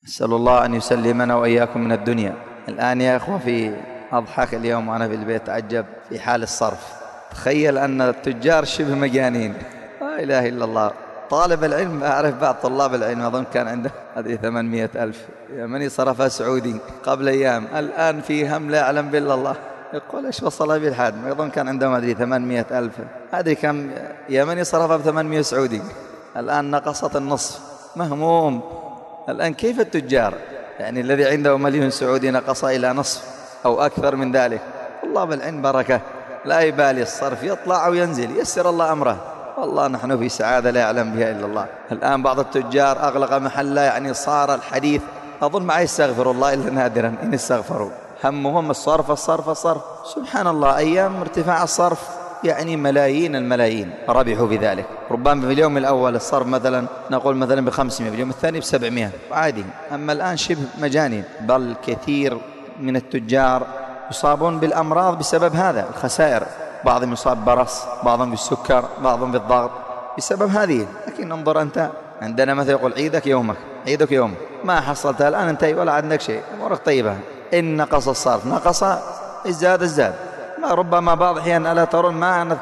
أسأل الله أن يسلمنا وإياكم من الدنيا. الآن يا أخوة في أضحك اليوم وأنا في البيت أتعجب في حال الصرف. تخيل أن التجار شبه مجانين، لا إله إلا الله. طالب العلم، أعرف بعض طلاب العلم أظن كان عنده هذه 800,000 يمني صرفها سعودي قبل أيام، الآن في هم لا يعلم بالله الله. يقول إيش وصل به الحال، أظن كان عنده ما أدري 800,000، أدري كم يمني صرفها ب800 سعودي، الآن نقصت النصف. مهموم الآن. كيف التجار يعني الذي عنده 1,000,000 سعودي نقص إلى نصف أو أكثر من ذلك؟ الله بالعلم بركة، لا يبالي الصرف يطلع أو ينزل، يسر الله أمره. والله نحن في سعادة لا يعلم بها إلا الله. الآن بعض التجار أغلق محله، يعني صار الحديث أظن ما يستغفر الله إلا نادرا إن استغفروا، همهم الصرف الصرف الصرف. سبحان الله، أيام ارتفاع الصرف يعني ملايين الملايين ربحوا بذلك. ربما في اليوم الأول الصرف مثلا نقول مثلا ب500، في اليوم الثاني ب700 عادي. أما الآن شبه مجاني، بل كثير من التجار يصابون بالأمراض بسبب هذا الخسائر. بعضهم يصاب برص، بعضهم بالسكر، بعضهم بالضغط بسبب هذه. لكن انظر أنت، عندنا مثل يقول عيدك يومك، عيدك يوم ما حصلتها الآن أنت ولا عندك شيء، أمورك طيبة. إن نقص الصرف نقص، ازداد ازداد. ما ربما بعض الأحيان ألا ترون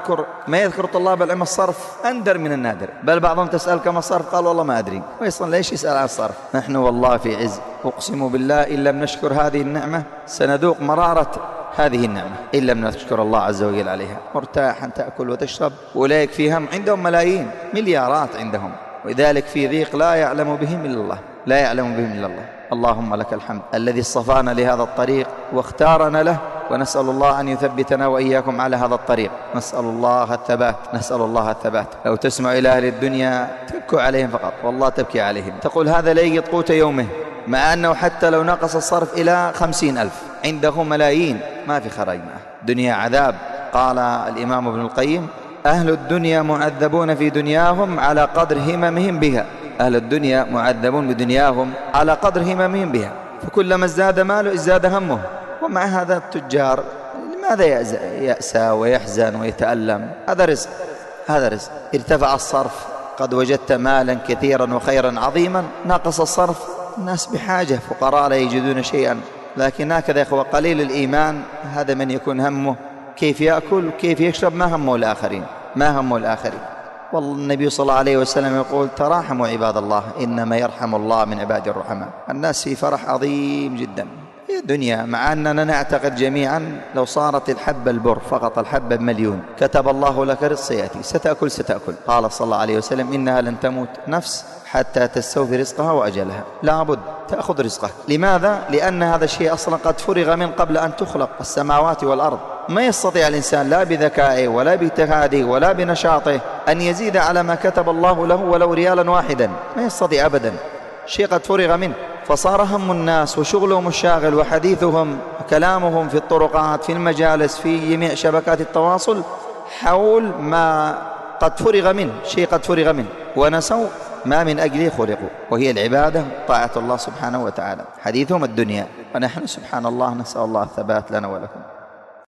ما يذكر طلاب العلم الصرف أندر من النادر، بل بعضهم تسأل كم الصرف قال والله ما أدري، ويصلا ليش يسأل عن الصرف؟ نحن والله في عز، أقسم بالله إن لم نشكر هذه النعمة سنذوق مرارة هذه النعمة إن لم نشكر الله عز وجل عليها. مرتاحا تأكل وتشرب، أولئك في هم عندهم ملايين مليارات عندهم، ولذلك في ضيق لا يعلم بهم إلا الله، لا يعلم بهم إلا الله. اللهم لك الحمد الذي اصطفانا لهذا الطريق واختارنا له، ونسأل الله أن يثبتنا وإياكم على هذا الطريق. نسأل الله الثبات، نسأل الله الثبات. لو تسمع إلى أهل الدنيا تبكوا عليهم فقط، والله تبكي عليهم، تقول هذا لا يجد قوت يومه، مع أنه حتى لو نقص الصرف إلى 50,000 عنده ملايين ما في خرج معه. دنيا عذاب. قال الإمام ابن القيم: أهل الدنيا معذبون في دنياهم على قدر هممهم بها. أهل الدنيا معذبون بدنياهم على قدر هممهم بها، فكلما ازداد ماله ازداد همه. ومع هذا التجار لماذا يأسى ويحزن ويتألم؟ هذا رزق، هذا رزق. ارتفع الصرف، قد وجدت مالا كثيرا وخيرا عظيما، ناقص الصرف، الناس بحاجة، فقراء لا يجدون شيئا. لكن هكذا يا أخوة قليل الإيمان هذا من يكون همه كيف يأكل كيف يشرب، ما همه الآخرين، ما همه الآخرين. والله النبي صلى الله عليه وسلم يقول: تراحموا عباد الله إنما يرحم الله من عباد الرحماء. الناس في فرح عظيم جدا في الدنيا، مع أننا نعتقد جميعا لو صارت الحبة البر فقط، الحبة ب1,000,000، كتب الله لك رزق يأتي، ستأكل ستأكل. قال صلى الله عليه وسلم: إنها لن تموت نفس حتى تستوفي رزقها وأجلها، لابد تأخذ رزقك. لماذا؟ لأن هذا الشيء أصلا قد فرغ من قبل أن تخلق السماوات والأرض. ما يستطيع الإنسان لا بذكائه ولا باجتهاده ولا بنشاطه أن يزيد على ما كتب الله له ولو ريالا واحدا، ما يستطيع أبدا، شيء قد فرغ منه. فصار هم الناس وشغلهم الشاغل وحديثهم وكلامهم في الطرقات، في المجالس، في جميع شبكات التواصل حول ما قد فرغ منه، شيء قد فرغ منه، ونسوا ما من أجله خلقوا، وهي العبادة طاعة الله سبحانه وتعالى. حديثهم الدنيا، ونحن سبحان الله نسأل الله الثبات لنا ولكم.